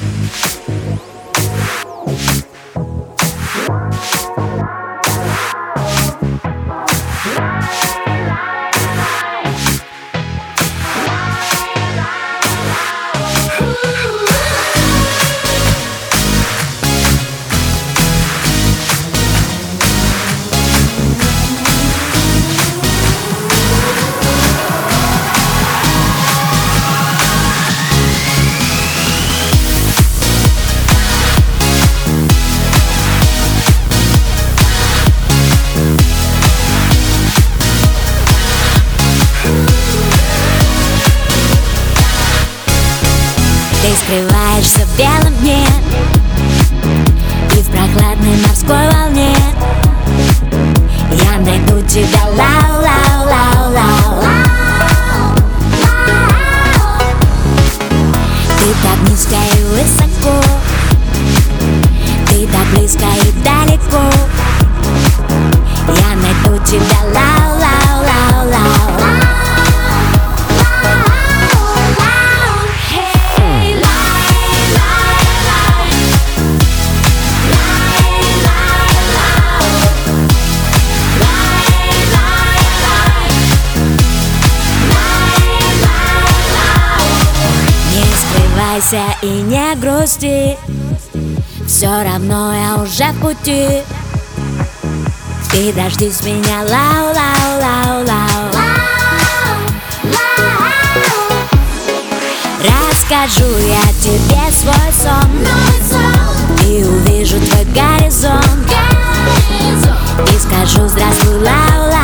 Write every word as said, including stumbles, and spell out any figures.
Ты скрываешься в белом дне и в прохладной морской волне. Я найду тебя, лау, лау, лау, лау. Ты так низко и высоко, ты так близко и далеко. Я найду тебя, лау, лау, лау, лау. И не грусти, все равно я уже в пути. Ты дождись меня, лау, лау, лау, лау. Расскажу я тебе свой сон и увижу твой горизонт. И скажу здравствуй, лау, лау.